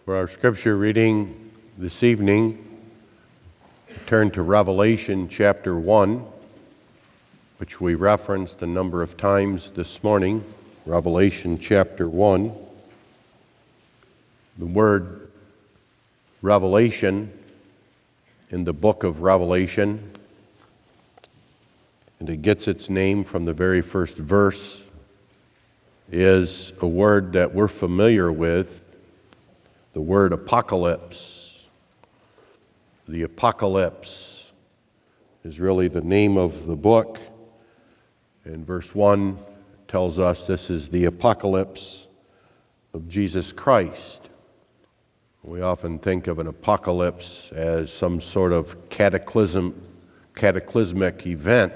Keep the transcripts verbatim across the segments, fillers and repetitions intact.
For our scripture reading this evening, turn to Revelation chapter one, which we referenced a number of times this morning. Revelation chapter one. The word revelation in the book of Revelation, and it gets its name from the very first verse, is a word that we're familiar with, the word apocalypse. The apocalypse is really the name of the book, and verse one tells us this is the apocalypse of Jesus Christ. We often think of an apocalypse as some sort of cataclysm, cataclysmic event,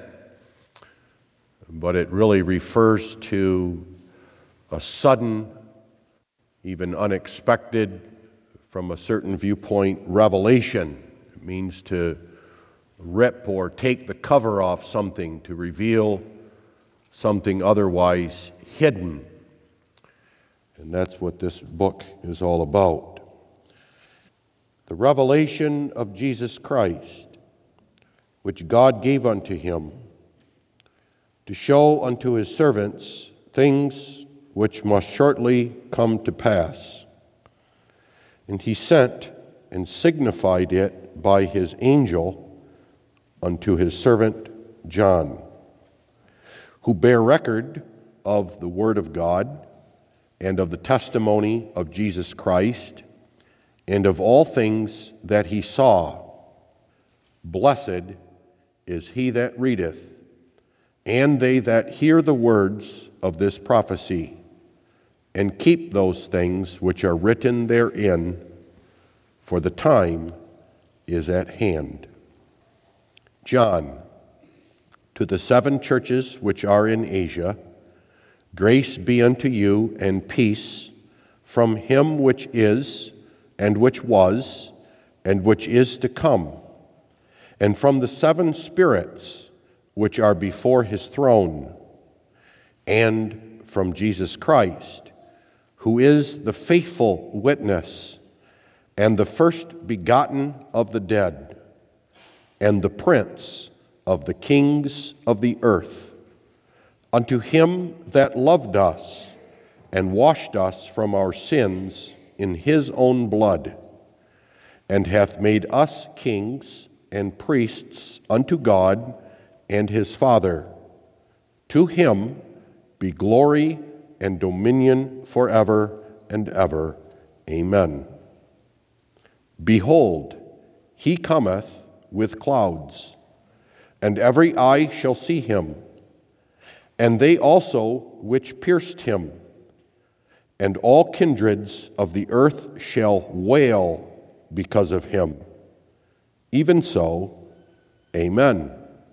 but it really refers to a sudden, even unexpected, from a certain viewpoint, revelation. It means to rip or take the cover off something, to reveal something otherwise hidden. And that's what this book is all about. The revelation of Jesus Christ, which God gave unto him, to show unto his servants things which must shortly come to pass. And he sent and signified it by his angel unto his servant John, who bare record of the word of God and of the testimony of Jesus Christ and of all things that he saw. Blessed is he that readeth, and they that hear the words of this prophecy, and keep those things which are written therein, for the time is at hand. John, to the seven churches which are in Asia, grace be unto you and peace from him which is, and which was, and which is to come, and from the seven spirits which are before his throne, and from Jesus Christ, who is the faithful witness, and the first begotten of the dead, and the prince of the kings of the earth, unto him that loved us, and washed us from our sins in his own blood, and hath made us kings and priests unto God and his Father. To him be glory and dominion forever and ever. Amen. Behold, he cometh with clouds, and every eye shall see him, and they also which pierced him, and all kindreds of the earth shall wail because of him. Even so, Amen.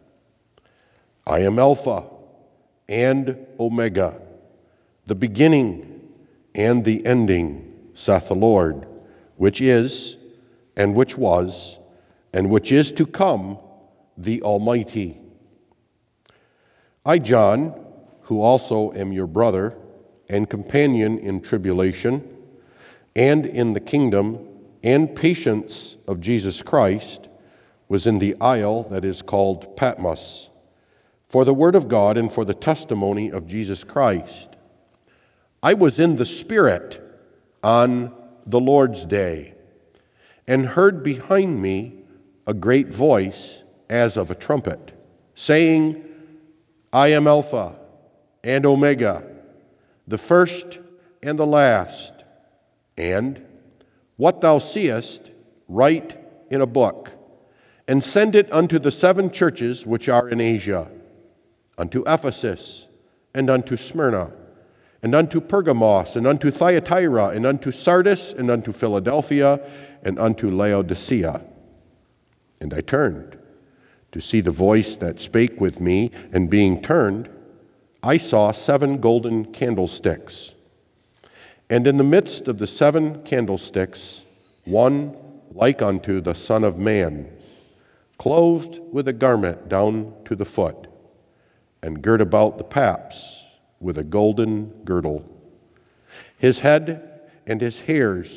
I am Alpha and Omega, the beginning and the ending, saith the Lord, which is, and which was, and which is to come, the Almighty. I, John, who also am your brother and companion in tribulation, and in the kingdom and patience of Jesus Christ, was in the isle that is called Patmos, for the word of God and for the testimony of Jesus Christ. I was in the Spirit on the Lord's day, and heard behind me a great voice as of a trumpet, saying, I am Alpha and Omega, the first and the last. And what thou seest, write in a book, and send it unto the seven churches which are in Asia, unto Ephesus, and unto Smyrna, and unto Pergamos, and unto Thyatira, and unto Sardis, and unto Philadelphia, and unto Laodicea. And I turned to see the voice that spake with me, and being turned, I saw seven golden candlesticks. And in the midst of the seven candlesticks, one like unto the Son of Man, clothed with a garment down to the foot, and girt about the paps with a golden girdle. His head and his hairs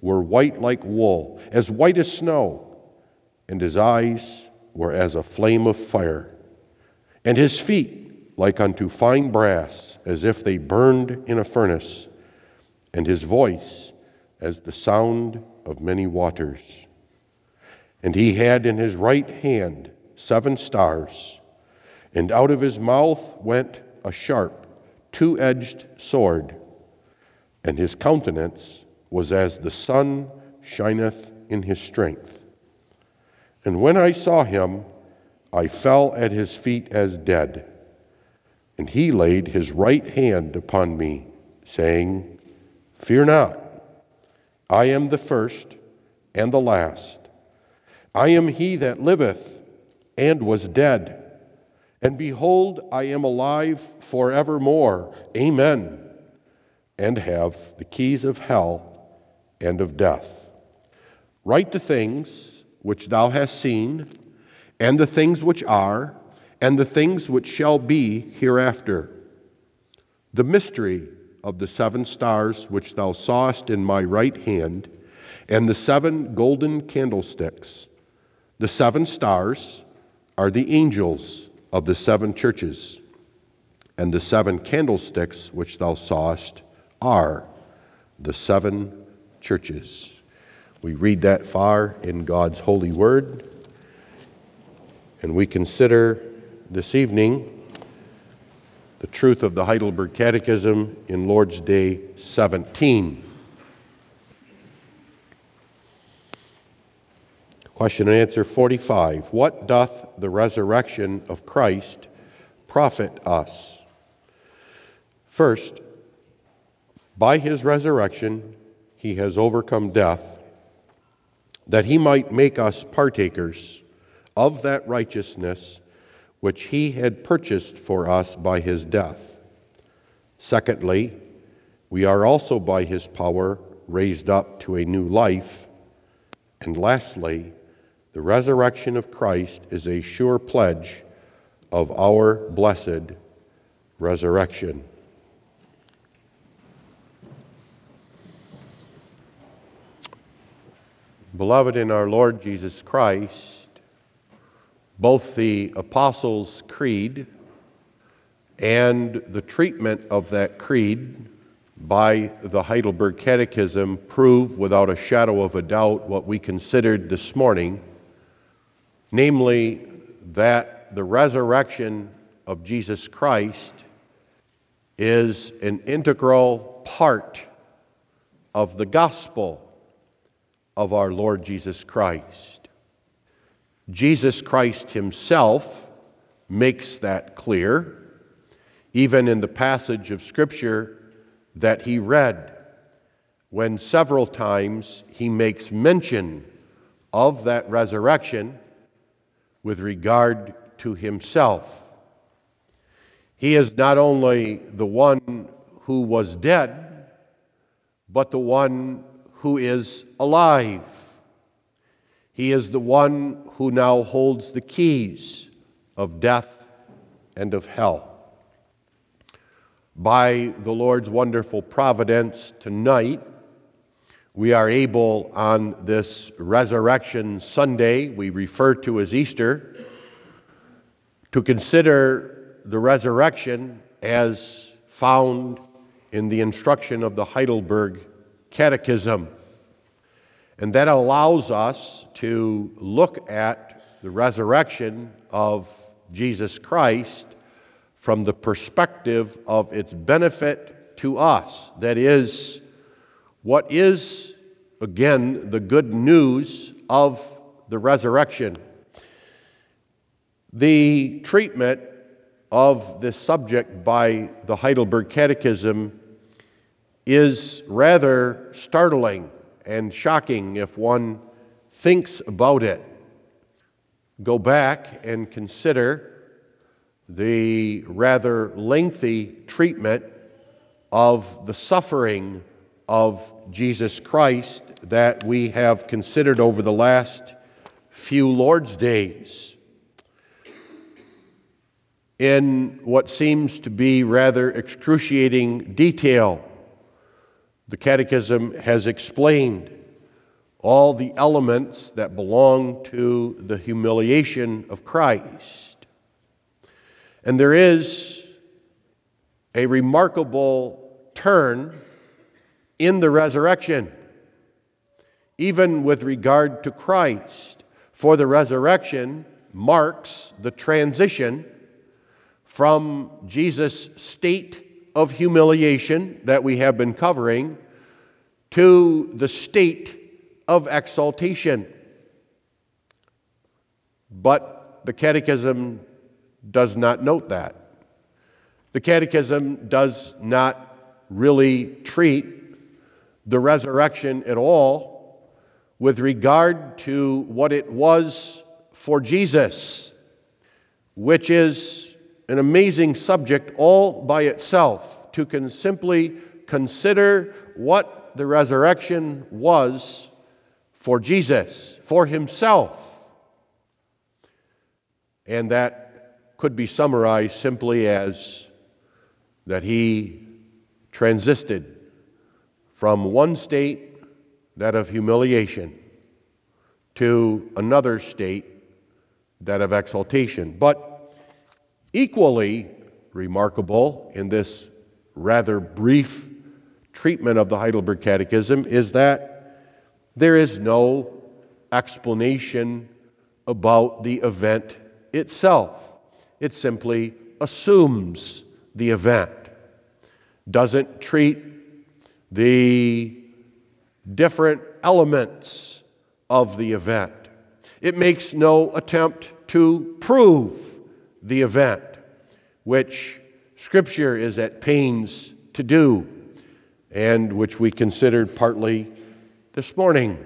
were white like wool, as white as snow, and his eyes were as a flame of fire, and his feet like unto fine brass, as if they burned in a furnace, and his voice as the sound of many waters. And he had in his right hand seven stars, and out of his mouth went a sharp, two-edged sword, and his countenance was as the sun shineth in his strength. And when I saw him, I fell at his feet as dead. And he laid his right hand upon me, saying, Fear not, I am the first and the last. I am he that liveth and was dead. And behold, I am alive forevermore. Amen. And have the keys of hell and of death. Write the things which thou hast seen, and the things which are, and the things which shall be hereafter. The mystery of the seven stars which thou sawest in my right hand, and the seven golden candlesticks. The seven stars are the angels of the seven churches, and the seven candlesticks which thou sawest are the seven churches. We read that far in God's holy word, and we consider this evening the truth of the Heidelberg Catechism in Lord's Day seventeen. Question and answer forty-five. What doth the resurrection of Christ profit us? First, by his resurrection he has overcome death, that he might make us partakers of that righteousness which he had purchased for us by his death. Secondly, we are also by his power raised up to a new life. And lastly, the resurrection of Christ is a sure pledge of our blessed resurrection. Beloved in our Lord Jesus Christ, both the Apostles' Creed and the treatment of that creed by the Heidelberg Catechism prove without a shadow of a doubt what we considered this morning, namely that the resurrection of Jesus Christ is an integral part of the gospel of our Lord Jesus Christ. Jesus Christ himself makes that clear, even in the passage of Scripture that he read, when several times he makes mention of that resurrection with regard to himself. He is not only the one who was dead, but the one who is alive. He is the one who now holds the keys of death and of hell. By the Lord's wonderful providence tonight, we are able on this Resurrection Sunday, we refer to as Easter, to consider the resurrection as found in the instruction of the Heidelberg Catechism. And that allows us to look at the resurrection of Jesus Christ from the perspective of its benefit to us. That is, what is, again, the good news of the resurrection? The treatment of this subject by the Heidelberg Catechism is rather startling and shocking if one thinks about it. Go back and consider the rather lengthy treatment of the suffering of Jesus Christ that we have considered over the last few Lord's days. In what seems to be rather excruciating detail, the Catechism has explained all the elements that belong to the humiliation of Christ. And there is a remarkable turn in the resurrection, even with regard to Christ. For the resurrection marks the transition from Jesus' state of humiliation that we have been covering to the state of exaltation. But the Catechism does not note that. The Catechism does not really treat the resurrection at all with regard to what it was for Jesus, which is an amazing subject all by itself, to can simply consider what the resurrection was for Jesus, for himself. And that could be summarized simply as that he transited from one state, that of humiliation, to another state, that of exaltation. But equally remarkable in this rather brief treatment of the Heidelberg Catechism is that there is no explanation about the event itself. It simply assumes the event, doesn't treat the different elements of the event. It makes no attempt to prove the event, which Scripture is at pains to do, and which we considered partly this morning.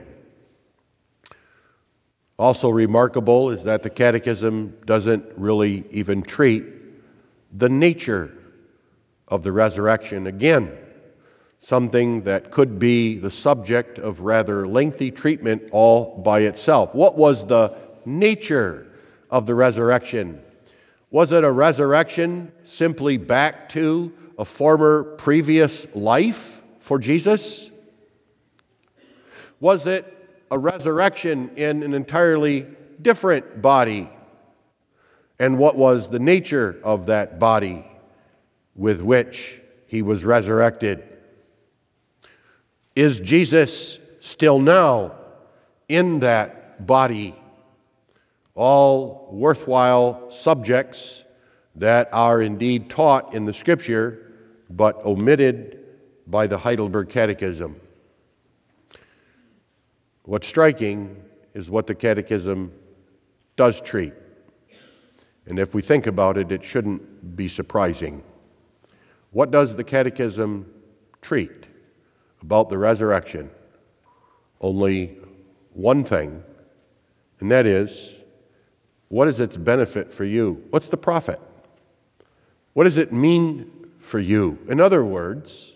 Also remarkable is that the Catechism doesn't really even treat the nature of the resurrection. Again, something that could be the subject of rather lengthy treatment all by itself. What was the nature of the resurrection? Was it a resurrection simply back to a former previous life for Jesus? Was it a resurrection in an entirely different body? And what was the nature of that body with which he was resurrected? Is Jesus still now in that body? All worthwhile subjects that are indeed taught in the Scripture, but omitted by the Heidelberg Catechism. What's striking is what the Catechism does treat. And if we think about it, it shouldn't be surprising. What does the Catechism treat about the resurrection? Only one thing, and that is, what is its benefit for you? What's the profit? What does it mean for you? In other words,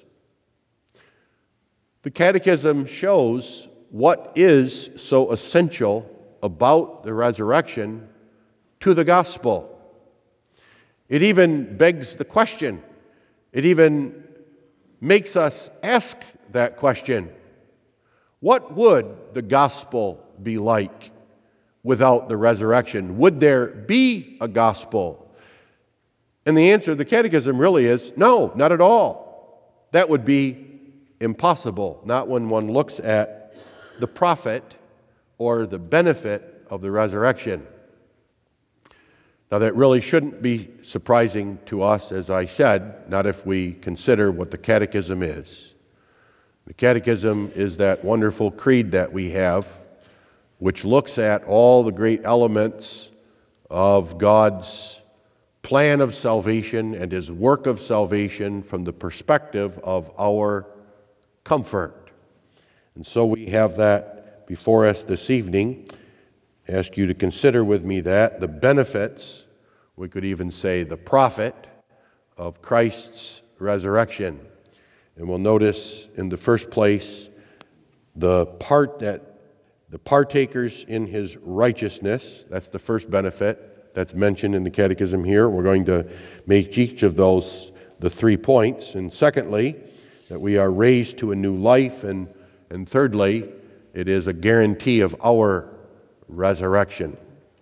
the Catechism shows what is so essential about the resurrection to the gospel. It even begs the question. It even makes us ask that question. What would the gospel be like without the resurrection? Would there be a gospel? And the answer to the Catechism really is no, not at all. That would be impossible, not when one looks at the profit or the benefit of the resurrection. Now, that really shouldn't be surprising to us, as I said, not if we consider what the Catechism is. The Catechism is that wonderful creed that we have, which looks at all the great elements of God's plan of salvation and His work of salvation from the perspective of our comfort. And so we have that before us this evening. I ask you to consider with me that, the benefits, we could even say the profit, of Christ's resurrection. And we'll notice in the first place the part that the partakers in His righteousness. That's the first benefit that's mentioned in the Catechism here. We're going to make each of those the three points. And secondly, that we are raised to a new life. And, and thirdly, it is a guarantee of our resurrection.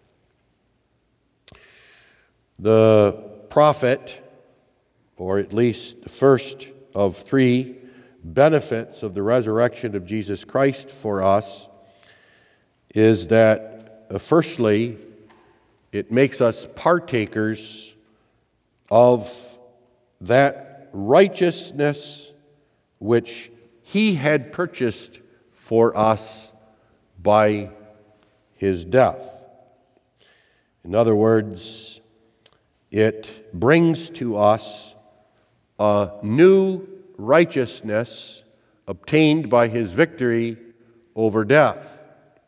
The prophet, or at least the first of three benefits of the resurrection of Jesus Christ for us, is that, uh, firstly, it makes us partakers of that righteousness which He had purchased for us by His death. In other words, it brings to us a new righteousness obtained by His victory over death.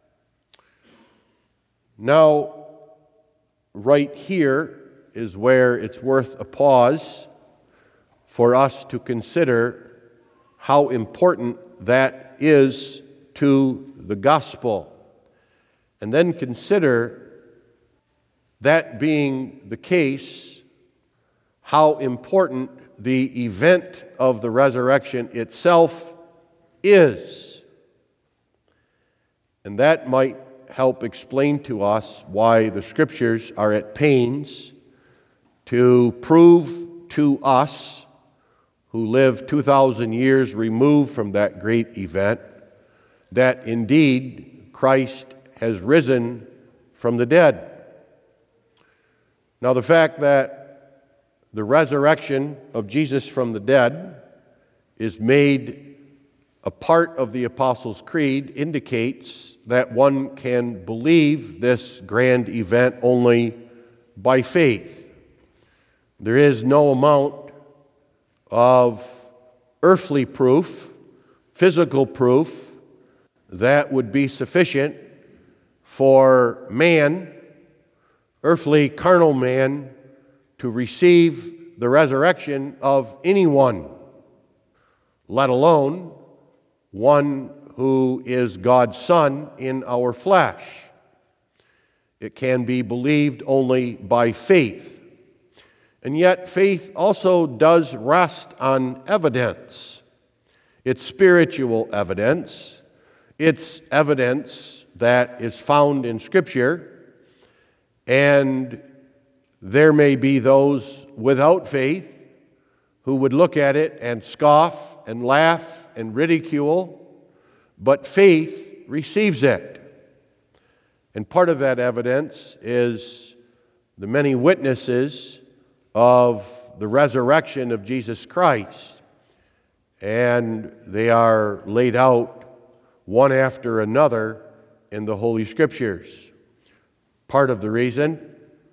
Now, right here is where it's worth a pause for us to consider how important that is to the gospel, and then consider, that being the case, how important the event of the resurrection itself is. And that might help explain to us why the Scriptures are at pains to prove to us, who live two thousand years removed from that great event, that indeed Christ has risen from the dead. Now, the fact that the resurrection of Jesus from the dead is made a part of the Apostles' Creed indicates that one can believe this grand event only by faith. There is no amount of earthly proof, physical proof, that would be sufficient for man, earthly, carnal man, to receive the resurrection of anyone, let alone one who is God's Son in our flesh. It can be believed only by faith. And yet faith also does rest on evidence. It's spiritual evidence. It's evidence that is found in Scripture. And there may be those without faith who would look at it and scoff and laugh and ridicule, but faith receives it. And part of that evidence is the many witnesses of the resurrection of Jesus Christ, and they are laid out one after another in the Holy Scriptures. Part of the reason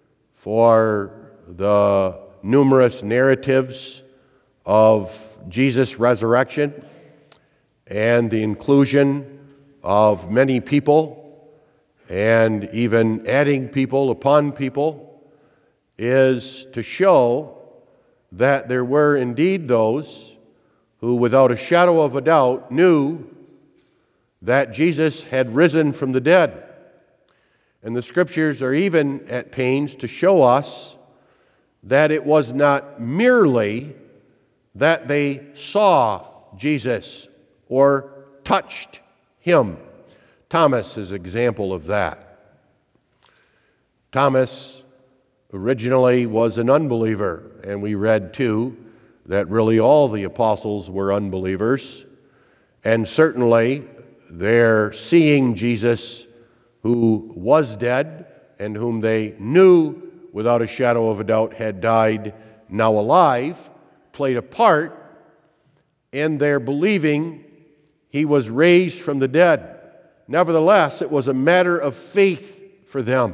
for the numerous narratives of Jesus' resurrection and the inclusion of many people and even adding people upon people is to show that there were indeed those who, without a shadow of a doubt, knew that Jesus had risen from the dead. And the Scriptures are even at pains to show us that it was not merely that they saw Jesus or touched Him. Thomas is an example of that. Thomas originally was an unbeliever, and we read too that really all the apostles were unbelievers, and certainly their seeing Jesus, who was dead and whom they knew without a shadow of a doubt had died, now alive, played a part in their believing He was raised from the dead. Nevertheless, it was a matter of faith for them.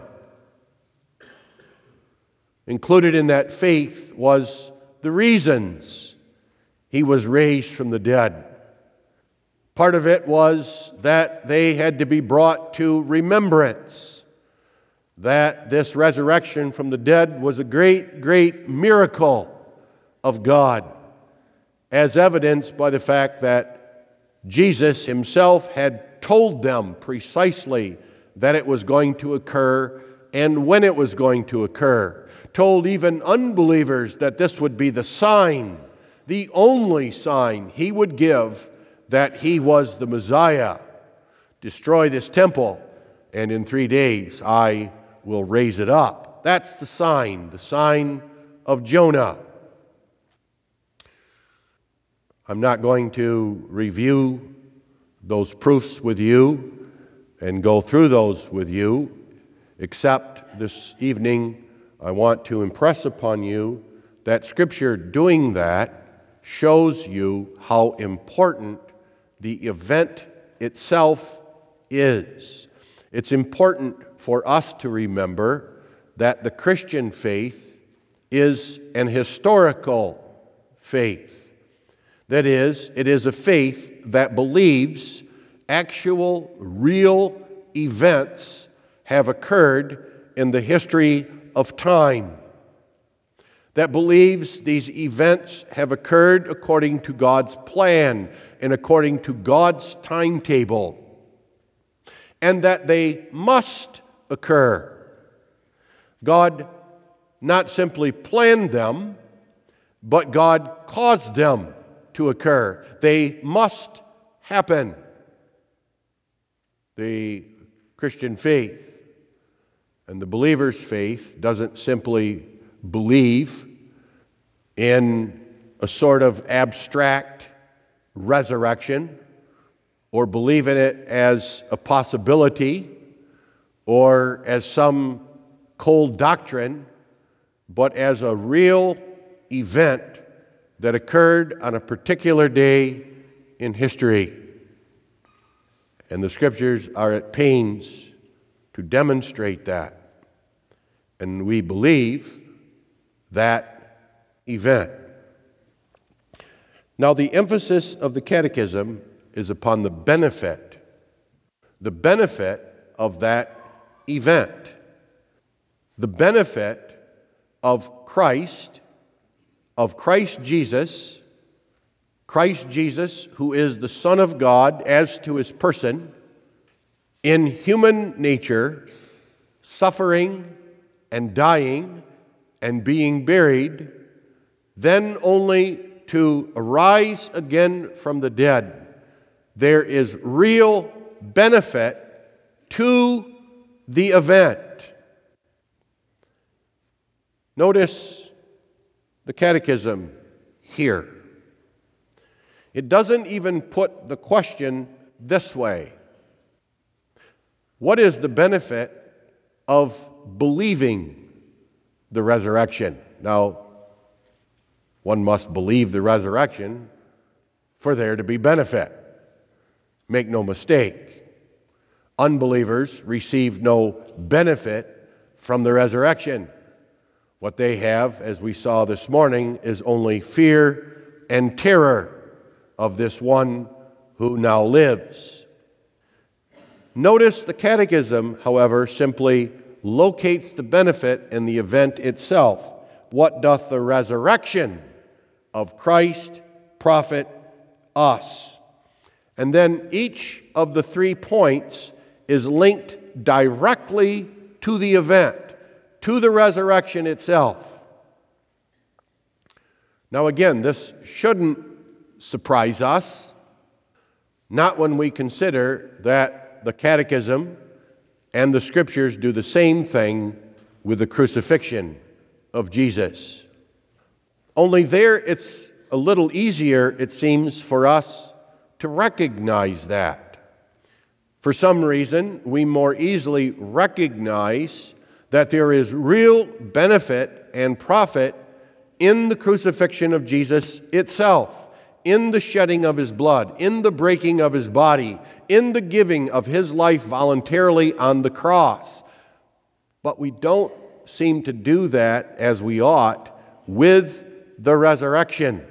Included in that faith was the reasons He was raised from the dead. Part of it was that they had to be brought to remembrance that this resurrection from the dead was a great, great miracle of God, as evidenced by the fact that Jesus Himself had told them precisely that it was going to occur and when it was going to occur. Told even unbelievers that this would be the sign, the only sign He would give that He was the Messiah. destroy this temple, and in three days I will raise it up. That's the sign, the sign of Jonah. I'm not going to review those proofs with you and go through those with you, except this evening I want to impress upon you that Scripture doing that shows you how important the event itself is. It's important for us to remember that the Christian faith is an historical faith. That is, it is a faith that believes actual, real events have occurred in the history of time. That believes these events have occurred according to God's plan and according to God's timetable, and that they must occur. God not simply planned them, but God caused them to occur. They must happen. The Christian faith and the believer's faith doesn't simply believe in a sort of abstract resurrection or believe in it as a possibility or as some cold doctrine, but as a real event that occurred on a particular day in history. And the Scriptures are at pains to demonstrate that. And we believe that event. Now, the emphasis of the Catechism is upon the benefit, the benefit of that event, the benefit of Christ, of Christ Jesus, Christ Jesus, who is the Son of God as to his person, in human nature, suffering and dying and being buried, then only to arise again from the dead. There is real benefit to the event. Notice the Catechism here. It doesn't even put the question this way. What is the benefit of believing the resurrection? Now, one must believe the resurrection for there to be benefit. Make no mistake. Unbelievers receive no benefit from the resurrection. What they have, as we saw this morning, is only fear and terror of this one who now lives. Notice the Catechism, however, simply locates the benefit in the event itself. What doth the resurrection of Christ profit us? And then each of the three points is linked directly to the event, to the resurrection itself. Now again, this shouldn't surprise us, not when we consider that the Catechism and the Scriptures do the same thing with the crucifixion of Jesus. Only there it's a little easier, it seems, for us to recognize that. For some reason, we more easily recognize that there is real benefit and profit in the crucifixion of Jesus itself, in the shedding of his blood, in the breaking of his body, in the giving of his life voluntarily on the cross. But we don't seem to do that as we ought with the resurrection.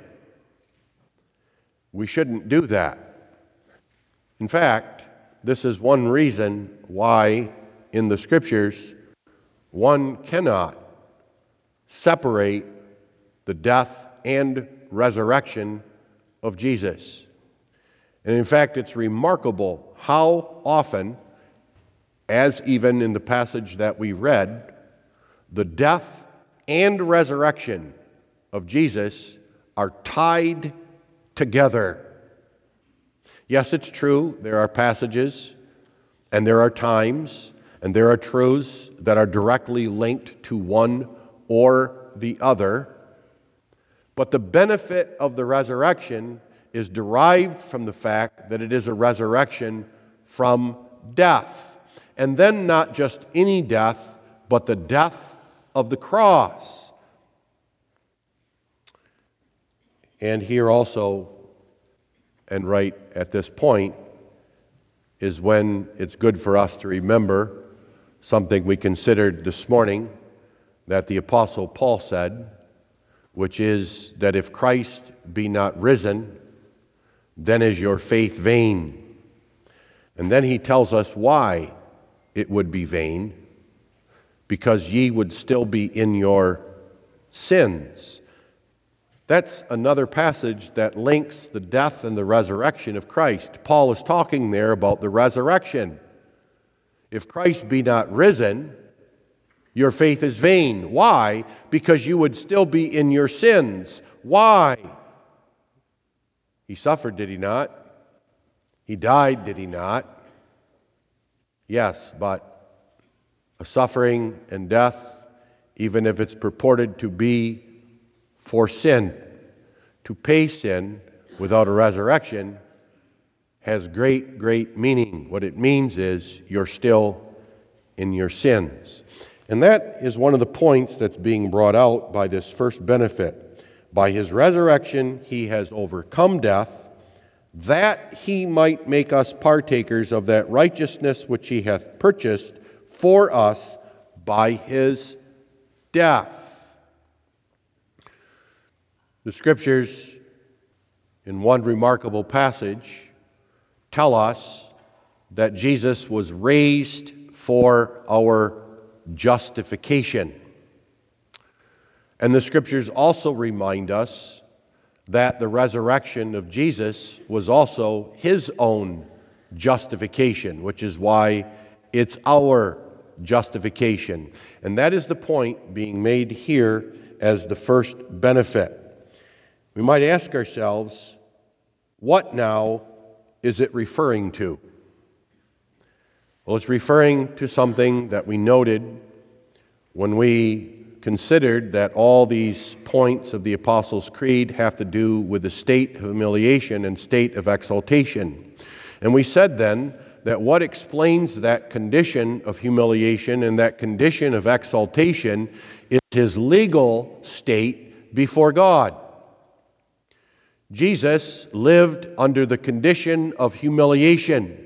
We shouldn't do that. In fact, this is one reason why in the Scriptures one cannot separate the death and resurrection of Jesus. And in fact, it's remarkable how often, as even in the passage that we read, the death and resurrection of Jesus are tied together. Yes, it's true, there are passages And there are times and there are truths that are directly linked to one or the other. But the benefit of the resurrection is derived from the fact that it is a resurrection from death. And then not just any death, but the death of the cross. And here also, and right at this point, is when it's good for us to remember something we considered this morning that the Apostle Paul said, which is that if Christ be not risen, then is your faith vain. And then he tells us why it would be vain, because ye would still be in your sins. That's another passage that links the death and the resurrection of Christ. Paul is talking there about the resurrection. If Christ be not risen, your faith is vain. Why? Because you would still be in your sins. Why? He suffered, did he not? He died, did he not? Yes, but a suffering and death, even if it's purported to be for sin, to pay sin without a resurrection, has great, great meaning. What it means is you're still in your sins. And that is one of the points that's being brought out by this first benefit. By his resurrection, he has overcome death, that he might make us partakers of that righteousness which he hath purchased for us by his death. The Scriptures, in one remarkable passage, tell us that Jesus was raised for our justification. And the Scriptures also remind us that the resurrection of Jesus was also his own justification, which is why it's our justification. And that is the point being made here as the first benefit. We might ask ourselves, what now is it referring to? Well, it's referring to something that we noted when we considered that all these points of the Apostles' Creed have to do with the state of humiliation and state of exaltation. And we said then that what explains that condition of humiliation and that condition of exaltation is his legal state before God. Jesus lived under the condition of humiliation,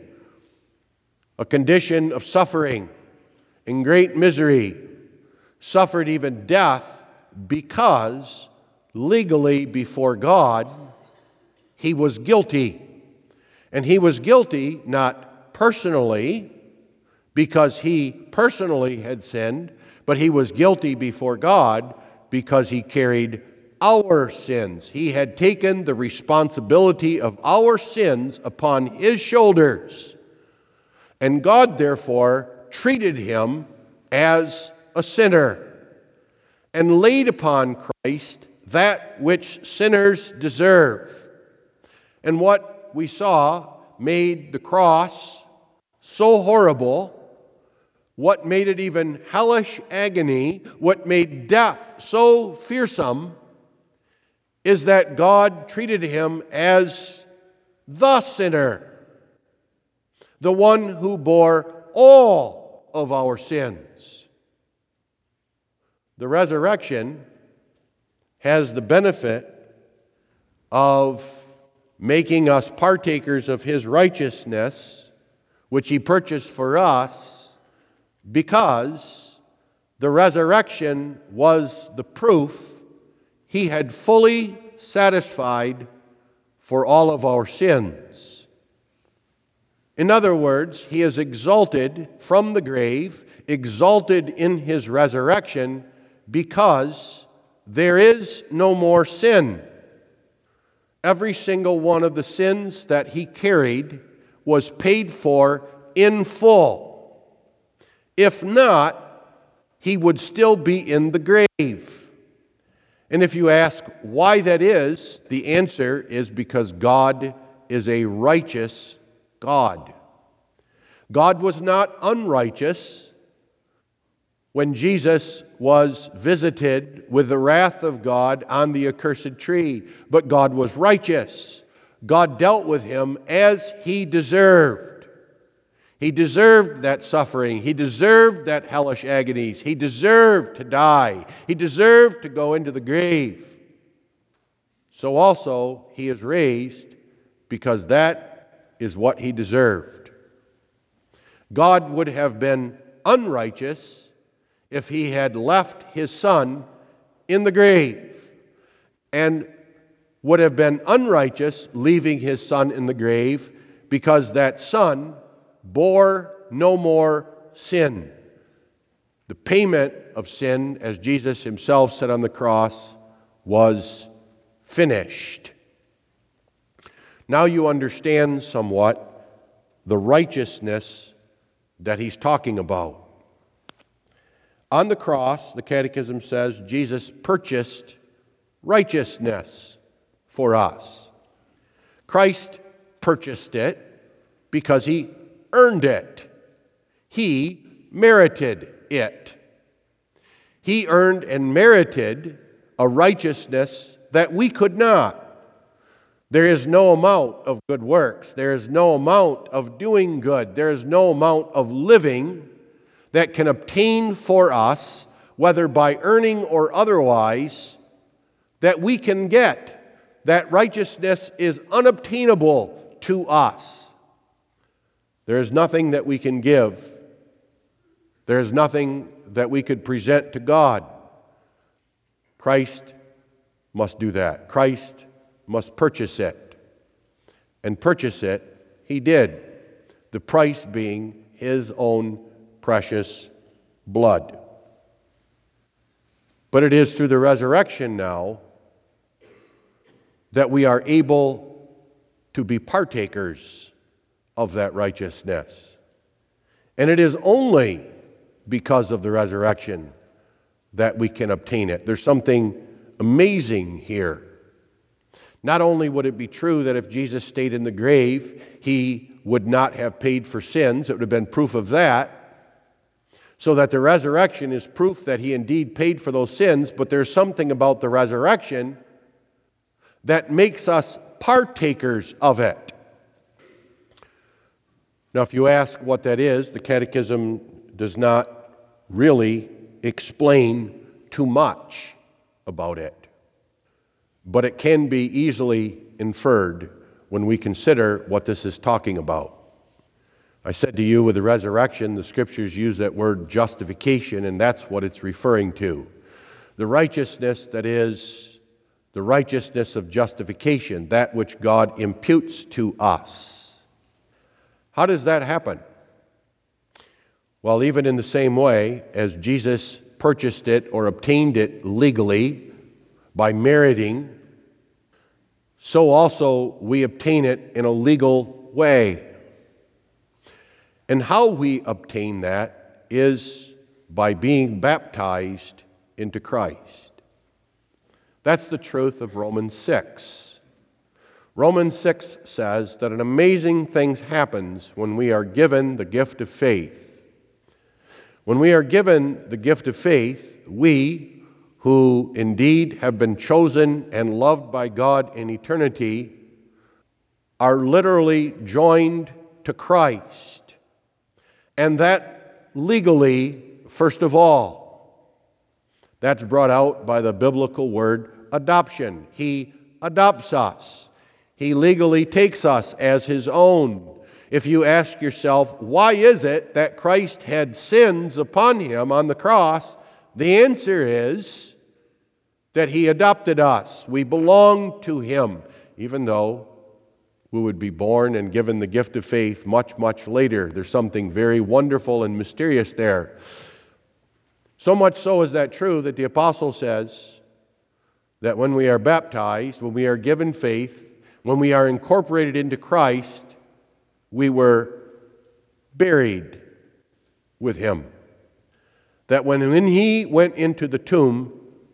a condition of suffering and great misery, suffered even death because legally before God he was guilty. And he was guilty not personally because he personally had sinned, but he was guilty before God because he carried our sins. He had taken the responsibility of our sins upon his shoulders. And God, therefore, treated him as a sinner and laid upon Christ that which sinners deserve. And what we saw made the cross so horrible, what made it even hellish agony, what made death so fearsome, is that God treated him as the sinner, the one who bore all of our sins. The resurrection has the benefit of making us partakers of his righteousness, which he purchased for us, because the resurrection was the proof he had fully satisfied for all of our sins. In other words, he is exalted from the grave, exalted in his resurrection, because there is no more sin. Every single one of the sins that he carried was paid for in full. If not, he would still be in the grave. And if you ask why that is, the answer is because God is a righteous God. God was not unrighteous when Jesus was visited with the wrath of God on the accursed tree, but God was righteous. God dealt with him as he deserved. He deserved that suffering. He deserved that hellish agonies. He deserved to die. He deserved to go into the grave. So also he is raised because that is what he deserved. God would have been unrighteous if he had left his Son in the grave, and would have been unrighteous leaving his Son in the grave because that Son bore no more sin. The payment of sin, as Jesus himself said on the cross, was finished. Now you understand somewhat the righteousness that he's talking about. On the cross, the Catechism says, Jesus purchased righteousness for us. Christ purchased it because he earned it. He merited it. He earned and merited a righteousness that we could not. There is no amount of good works. There is no amount of doing good. There is no amount of living that can obtain for us, whether by earning or otherwise, that we can get. That righteousness is unobtainable to us. There is nothing that we can give. There is nothing that we could present to God. Christ must do that. Christ must purchase it. And purchase it, he did. The price being his own precious blood. But it is through the resurrection now that we are able to be partakers of that righteousness. And it is only because of the resurrection that we can obtain it. There's something amazing here. Not only would it be true that if Jesus stayed in the grave, he would not have paid for sins, it would have been proof of that, so that the resurrection is proof that he indeed paid for those sins, but there's something about the resurrection that makes us partakers of it. Now, if you ask what that is, the Catechism does not really explain too much about it. But it can be easily inferred when we consider what this is talking about. I said to you, with the resurrection, the Scriptures use that word justification, and that's what it's referring to. The righteousness that is the righteousness of justification, that which God imputes to us. How does that happen? Well, even in the same way as Jesus purchased it or obtained it legally by meriting, so also we obtain it in a legal way. And how we obtain that is by being baptized into Christ. That's the truth of Romans six. Romans six says that an amazing thing happens when we are given the gift of faith. When we are given the gift of faith, we, who indeed have been chosen and loved by God in eternity, are literally joined to Christ. And that legally, first of all, that's brought out by the biblical word adoption. He adopts us. He legally takes us as his own. If you ask yourself, why is it that Christ had sins upon him on the cross? The answer is that he adopted us. We belong to him, even though we would be born and given the gift of faith much, much later. There's something very wonderful and mysterious there. So much so is that true that the apostle says that when we are baptized, when we are given faith, when we are incorporated into Christ, we were buried with him. That when, when he went into the tomb,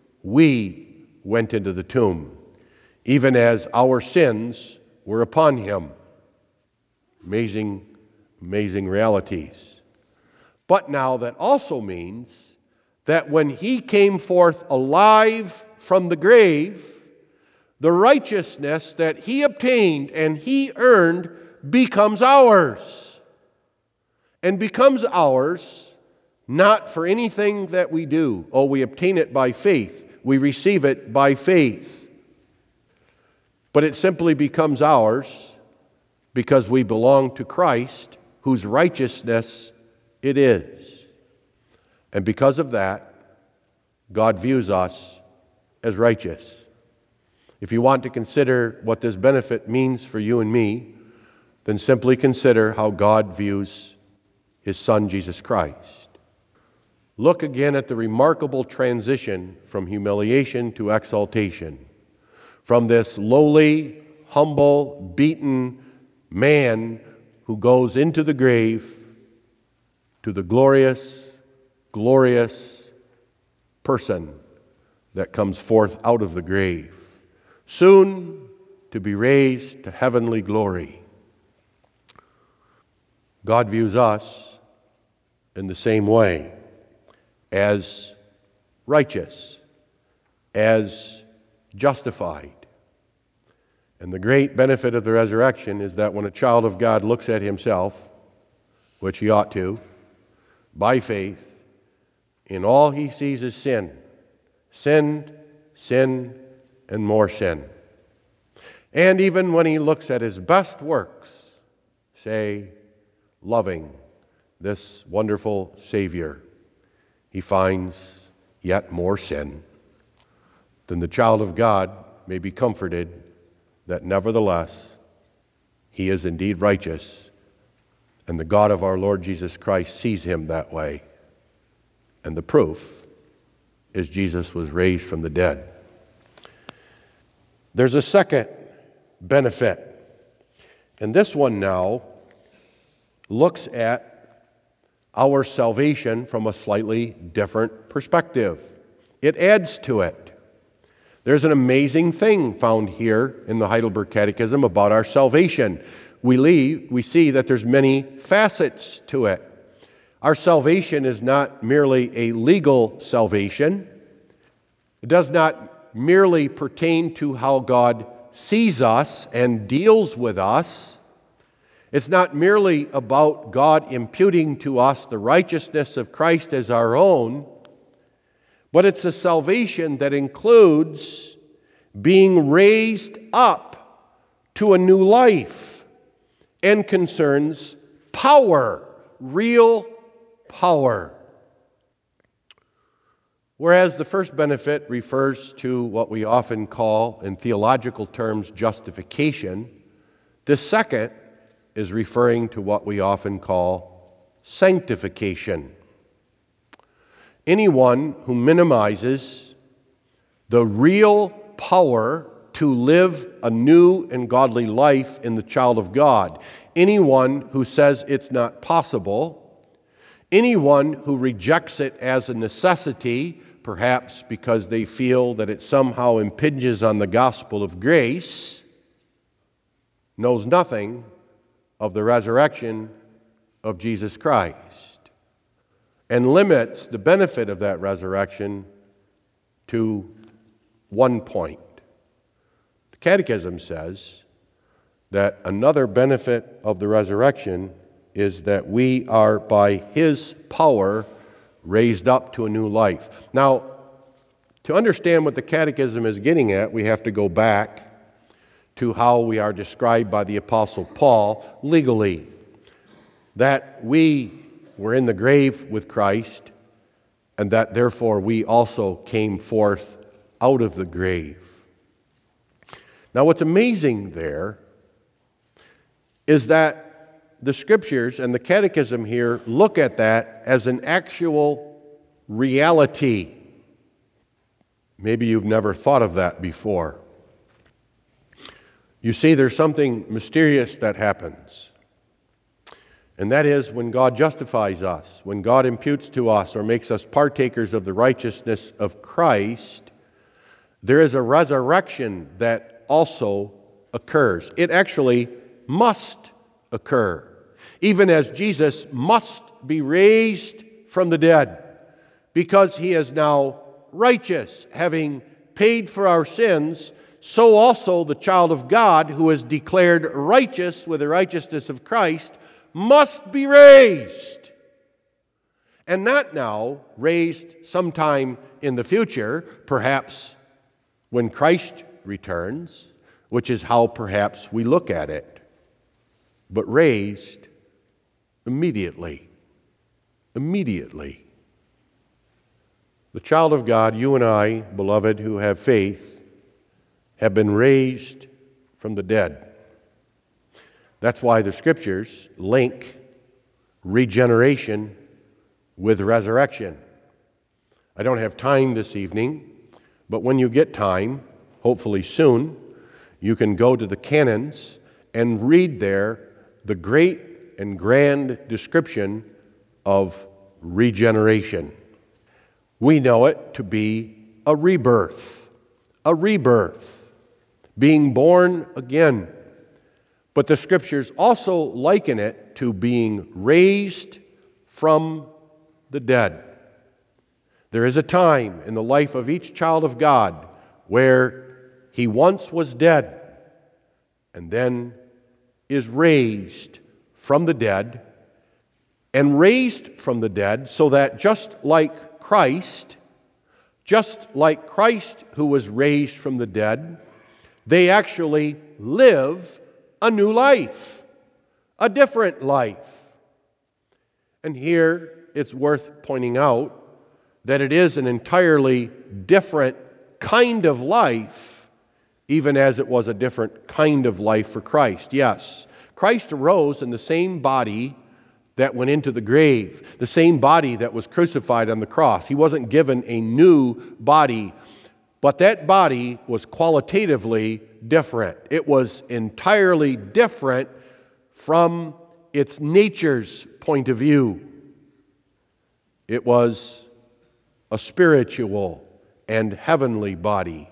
we went into the tomb, even as our sins were upon him. Amazing, Amazing realities. But now that also means that when he came forth alive from the grave, the righteousness that he obtained and he earned becomes ours. And becomes ours not for anything that we do. Oh, we obtain it by faith. We receive it by faith. But it simply becomes ours because we belong to Christ, whose righteousness it is. And because of that, God views us as righteous. If you want to consider what this benefit means for you and me, then simply consider how God views His Son, Jesus Christ. Look again at the remarkable transition from humiliation to exaltation. From this lowly, humble, beaten man who goes into the grave to the glorious, glorious person that comes forth out of the grave, soon to be raised to heavenly glory. God views us in the same way, as righteous, as justified. And the great benefit of the resurrection is that when a child of God looks at himself, which he ought to, by faith, in all he sees is sin. Sin, sin, and more sin. And even when he looks at his best works, say, loving this wonderful Savior, he finds yet more sin. Then the child of God may be comforted that nevertheless he is indeed righteous, and the God of our Lord Jesus Christ sees him that way. And the proof is Jesus was raised from the dead. There's a second benefit, and this one now looks at our salvation from a slightly different perspective. It adds to it. There's an amazing thing found here in the Heidelberg Catechism about our salvation. We, leave, we see that there's many facets to it. Our salvation is not merely a legal salvation. It does not merely pertain to how God sees us and deals with us. It's not merely about God imputing to us the righteousness of Christ as our own, but it's a salvation that includes being raised up to a new life and concerns power, real power. Whereas the first benefit refers to what we often call, in theological terms, justification, this second is referring to what we often call sanctification. Anyone who minimizes the real power to live a new and godly life in the child of God, anyone who says it's not possible, anyone who rejects it as a necessity, perhaps because they feel that it somehow impinges on the gospel of grace, knows nothing of the resurrection of Jesus Christ and limits the benefit of that resurrection to one point. The Catechism says that another benefit of the resurrection is that we are by His power raised up to a new life. Now, to understand what the Catechism is getting at, we have to go back to how we are described by the Apostle Paul legally, that we were in the grave with Christ, and that therefore we also came forth out of the grave. Now, what's amazing there is that the Scriptures and the Catechism here look at that as an actual reality. Maybe you've never thought of that before. You see, there's something mysterious that happens. And that is when God justifies us, when God imputes to us or makes us partakers of the righteousness of Christ, there is a resurrection that also occurs. It actually must occur. even as Jesus must be raised from the dead, because he is now righteous, having paid for our sins, so also the child of God, who is declared righteous with the righteousness of Christ, must be raised. And not now, raised sometime in the future, perhaps when Christ returns, which is how perhaps we look at it, but raised immediately. Immediately. The child of God, you and I, beloved, who have faith, have been raised from the dead. That's why the Scriptures link regeneration with resurrection. I don't have time this evening, but when you get time, hopefully soon, you can go to the canons and read there the great and grand description of regeneration. We know it to be a rebirth, a rebirth, being born again. But the Scriptures also liken it to being raised from the dead. There is a time in the life of each child of God where he once was dead and then is raised from the dead, and raised from the dead so that just like Christ, just like Christ who was raised from the dead, they actually live a new life, a different life. And here it's worth pointing out that it is an entirely different kind of life, even as it was a different kind of life for Christ. Yes, Christ arose in the same body that went into the grave, the same body that was crucified on the cross. He wasn't given a new body, but that body was qualitatively different. It was entirely different from its nature's point of view. It was a spiritual and heavenly body.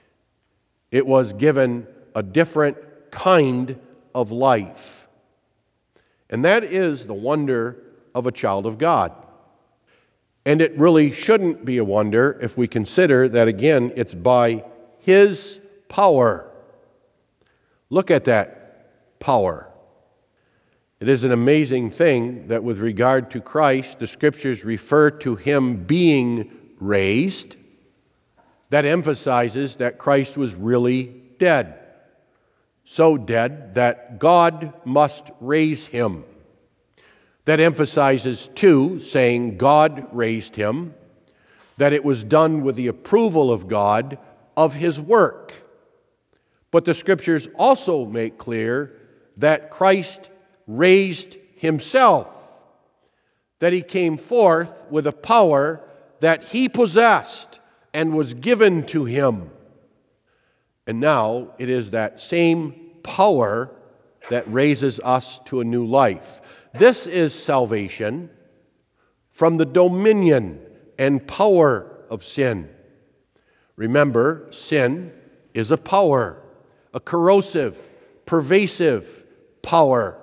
It was given a different kind of life. And that is the wonder of a child of God. And it really shouldn't be a wonder if we consider that, again, it's by His power. Look at that power. It is an amazing thing that with regard to Christ, the Scriptures refer to Him being raised. That emphasizes that Christ was really dead. So dead that God must raise Him. That emphasizes, too, saying God raised Him, that it was done with the approval of God of His work. But the Scriptures also make clear that Christ raised Himself, that He came forth with a power that He possessed and was given to Him. And now it is that same power that raises us to a new life. This is salvation from the dominion and power of sin. Remember, sin is a power, a corrosive, pervasive power.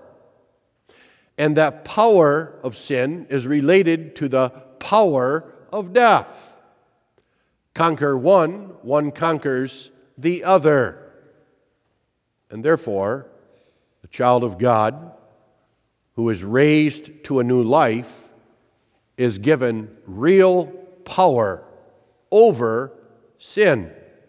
And that power of sin is related to the power of death. Conquer one, one conquers the other. And therefore, the child of God who is raised to a new life is given real power over sin.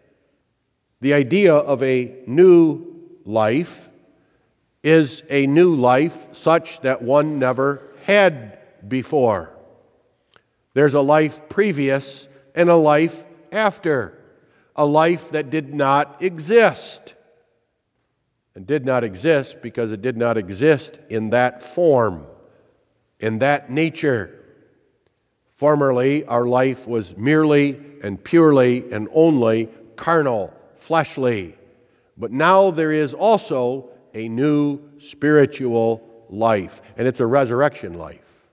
The idea of a new life is a new life such that one never had before. There's a life previous and a life after, a life that did not exist. And did not exist because it did not exist in that form, in that nature. Formerly, our life was merely and purely and only carnal, fleshly. But now there is also a new spiritual life, and it's a resurrection life.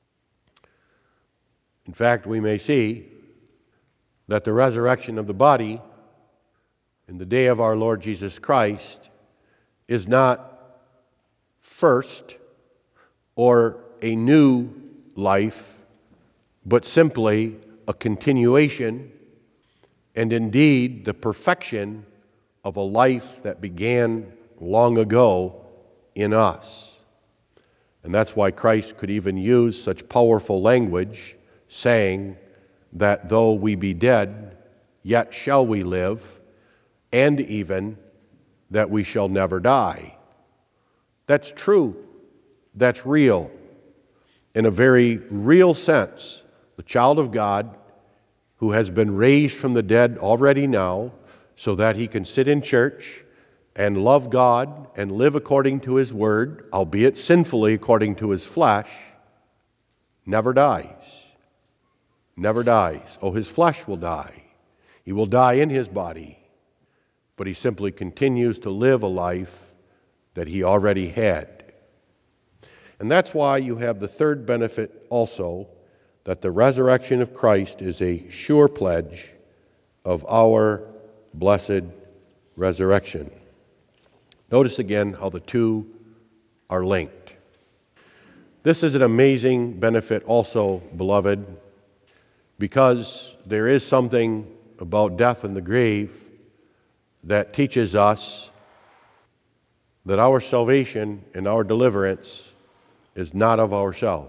In fact, we may see that the resurrection of the body in the day of our Lord Jesus Christ is not first, or a new life, but simply a continuation and indeed the perfection of a life that began long ago in us. And that's why Christ could even use such powerful language, saying that though we be dead, yet shall we live, and even that we shall never die. That's true. That's real. In a very real sense, the child of God who has been raised from the dead already now, so that he can sit in church and love God and live according to His Word, albeit sinfully according to his flesh, never dies. Never dies. Oh, his flesh will die. He will die in his body, but he simply continues to live a life that he already had. And that's why you have the third benefit also, that the resurrection of Christ is a sure pledge of our blessed resurrection. Notice again how the two are linked. This is an amazing benefit also, beloved, because there is something about death and the grave that teaches us that our salvation and our deliverance is not of ourselves.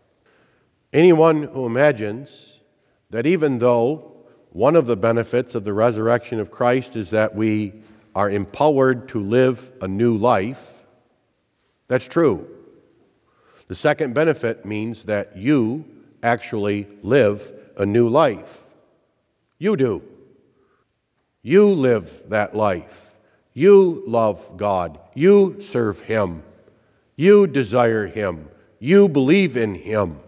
Anyone who imagines that even though one of the benefits of the resurrection of Christ is that we are empowered to live a new life, that's true. The second benefit means that you actually live a new life. You do. You live that life. You love God. You serve Him. You desire Him. You believe in Him.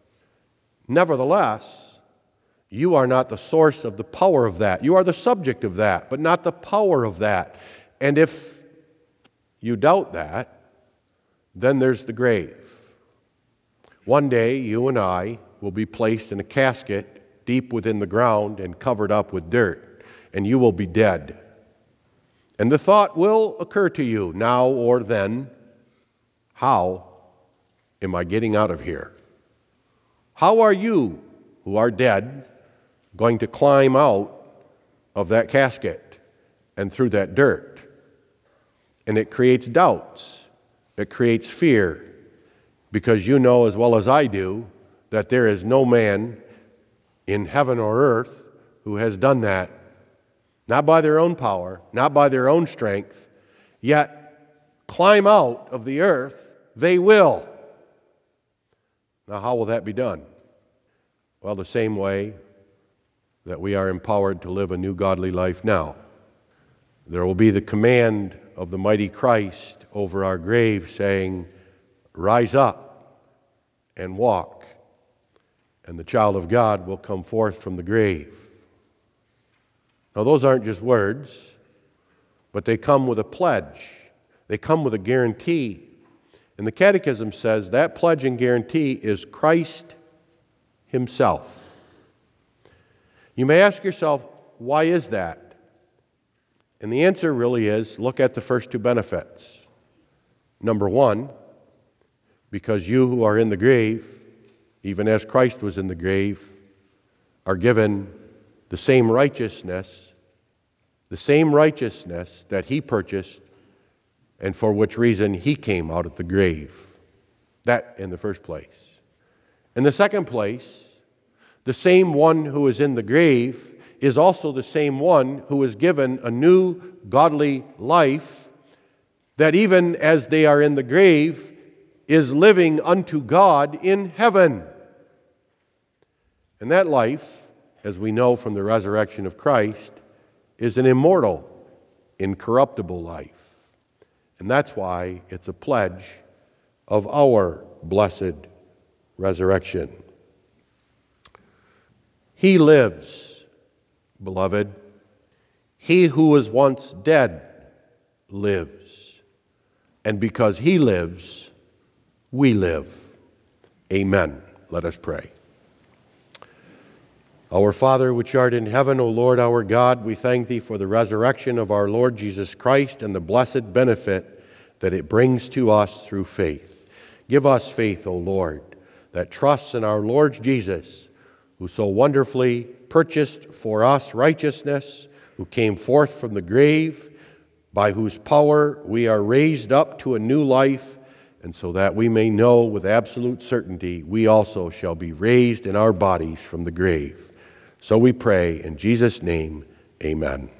Nevertheless, you are not the source of the power of that. You are the subject of that, but not the power of that. And if you doubt that, then there's the grave. One day, you and I will be placed in a casket deep within the ground and covered up with dirt, and you will be dead. And the thought will occur to you now or then, how am I getting out of here? How are you, who are dead, going to climb out of that casket and through that dirt? And it creates doubts. It creates fear, because you know as well as I do that there is no man in heaven or earth who has done that, not by their own power, not by their own strength, yet climb out of the earth they will. Now, how will that be done? Well, the same way that we are empowered to live a new godly life now. There will be the command of the mighty Christ over our grave saying, "Rise up and walk," and the child of God will come forth from the grave. Now, those aren't just words, but they come with a pledge. They come with a guarantee. And the Catechism says that pledge and guarantee is Christ Himself. You may ask yourself, why is that? And the answer really is, look at the first two benefits. Number one, because you who are in the grave, even as Christ was in the grave, are given the same righteousness, the same righteousness that He purchased and for which reason He came out of the grave. That in the first place. In the second place, the same one who is in the grave is also the same one who is given a new godly life that even as they are in the grave is living unto God in heaven. And that life, as we know from the resurrection of Christ, is an immortal, incorruptible life. And that's why it's a pledge of our blessed resurrection. He lives, beloved. He who was once dead lives. And because He lives, we live. Amen. Let us pray. Our Father, which art in heaven, O Lord our God, we thank Thee for the resurrection of our Lord Jesus Christ and the blessed benefit that it brings to us through faith. Give us faith, O Lord, that trusts in our Lord Jesus, who so wonderfully purchased for us righteousness, who came forth from the grave, by whose power we are raised up to a new life, and so that we may know with absolute certainty we also shall be raised in our bodies from the grave. So we pray in Jesus' name, amen.